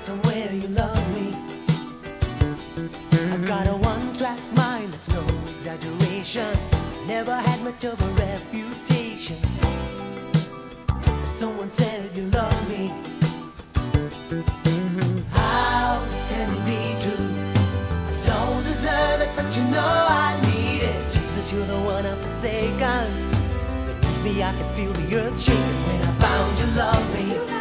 somewhere you love me. I've got a one-track mind, that's no exaggeration. Never had much of a reputation. Someone said you love me. How can it be true? I don't deserve it, but you know I need it. Jesus, you're the one I've forsaken. Beneath me I could feel the earth shake when I found you love me.